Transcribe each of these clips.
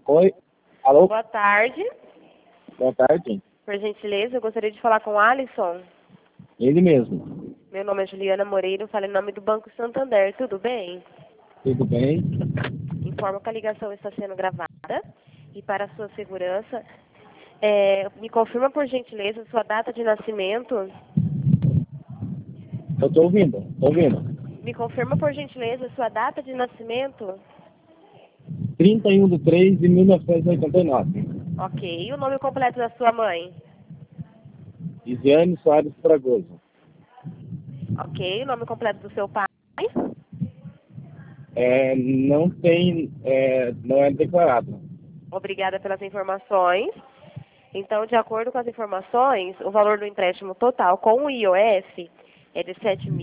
Oi, alô, Boa tarde. boa tarde. Por gentileza, eu gostaria de falar com o Alisson. Ele mesmo. Meu nome é Juliana Moreira, eu falo em nome do Banco Santander. Tudo bem? Tudo bem? Informo que a ligação está sendo gravada e para a sua segurança, me confirma por gentileza sua data de nascimento. Eu tô ouvindo. Me confirma por gentileza sua data de nascimento. 31/3/1989. Ok. E o nome completo da sua mãe? Isiane Soares Fragoso. Ok. O nome completo do seu pai? Não tem, não é declarado. Obrigada pelas informações. Então, de acordo com as informações, o valor do empréstimo total com o IOF é de R$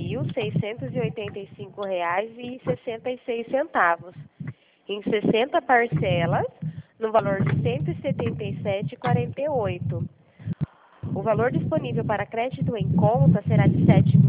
7.685,66, em 60 parcelas, no valor de R$ 177,48. O valor disponível para crédito em conta será de R$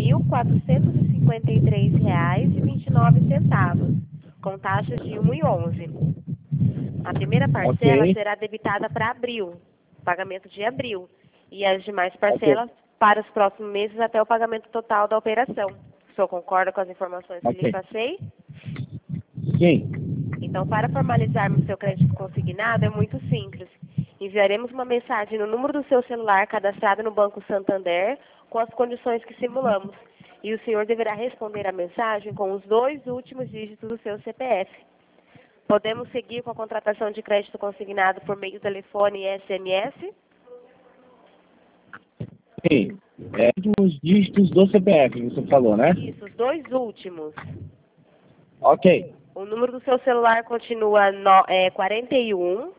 7.453,29, com taxas de 1,11. A primeira parcela Ok, será debitada para abril, pagamento de abril, e as demais ok, parcelas para os próximos meses até o pagamento total da operação. O senhor concorda com as informações que lhe ok. passei? Sim, Então, para formalizarmos seu crédito consignado, é muito simples. Enviaremos uma mensagem no número do seu celular cadastrado no Banco Santander com as condições que simulamos. E o senhor deverá responder a mensagem com os 2 últimos dígitos do seu CPF. Podemos seguir com a contratação de crédito consignado por meio do telefone e SMS? sim. Últimos dígitos do CPF, você falou, né? Isso, os 2 últimos. Ok, O número do seu celular continua 41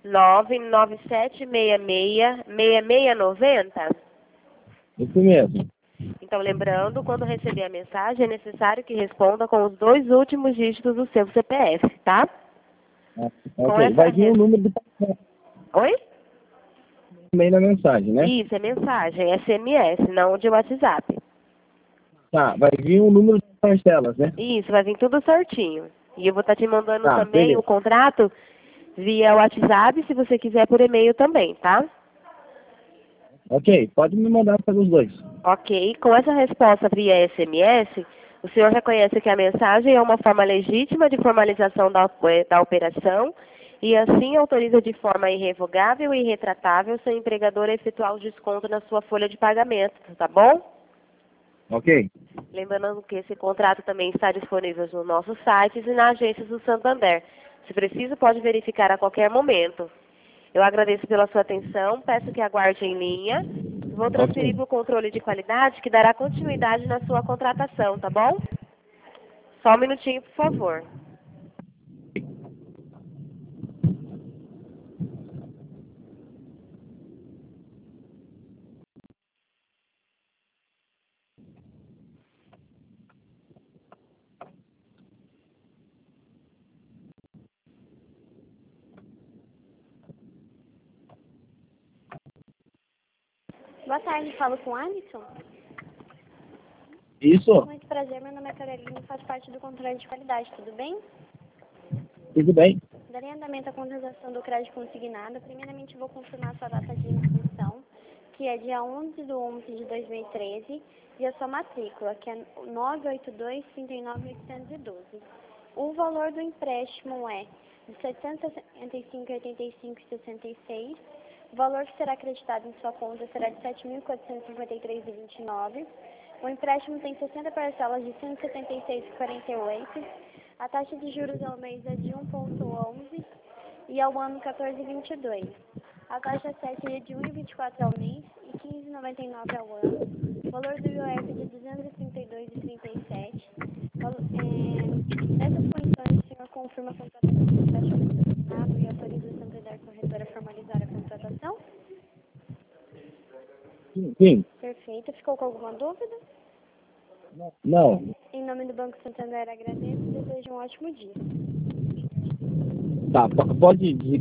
99766 6690. isso mesmo. Então, lembrando, quando receber a mensagem, é necessário que responda com os 2 últimos dígitos do seu CPF, tá? Com Ok, essa vai vir o número do pagamento Oi? também na mensagem, né? Isso, é mensagem, SMS, não de WhatsApp. Tá, vai vir o número de parcelas, né? Isso, vai vir tudo certinho. E eu vou estar te mandando Tá, também o beleza. contrato via WhatsApp, se você quiser por e-mail também, tá? Ok, pode me mandar pelos dois. Ok. Com essa resposta via SMS, o senhor reconhece que a mensagem é uma forma legítima de formalização da operação e assim autoriza de forma irrevogável e irretratável seu empregador a efetuar o desconto na sua folha de pagamento, tá bom? Ok, Lembrando que esse contrato também está disponível nos nossos sites e na agência do Santander. Se preciso, pode verificar a qualquer momento. Eu agradeço pela sua atenção, peço que aguarde em linha. Vou transferir ok. para o controle de qualidade que dará continuidade na sua contratação, tá bom? Só um minutinho, por favor. Boa tarde, falo com o Alisson. Isso, Muito prazer, meu nome é Carolina e faço parte do controle de qualidade, tudo bem? tudo bem. Darei andamento à contratação do crédito consignado. Primeiramente, vou confirmar sua data de inscrição, que é dia 11/11/2013, e a sua matrícula, que é 982-39812. O valor do empréstimo é de R$ 765,85,66. O valor que será acreditado em sua conta será de R$ 7.453,29. O empréstimo tem 60 parcelas de R$ 176,48. A taxa de juros ao mês é de 1,11 e ao ano 14,22. A taxa 7 é de 1,24 ao mês e 15,99 ao ano. O valor do IOF é de 232,37. Nessas condições, o senhor confirma a contratação do empréstimo consignado e autoriza o Santander Corretora a formalizar a contratação? Sim, Perfeito. Ficou com alguma dúvida? não. Em nome do Banco Santander, agradeço e desejo um ótimo dia. Tá, pode desligar.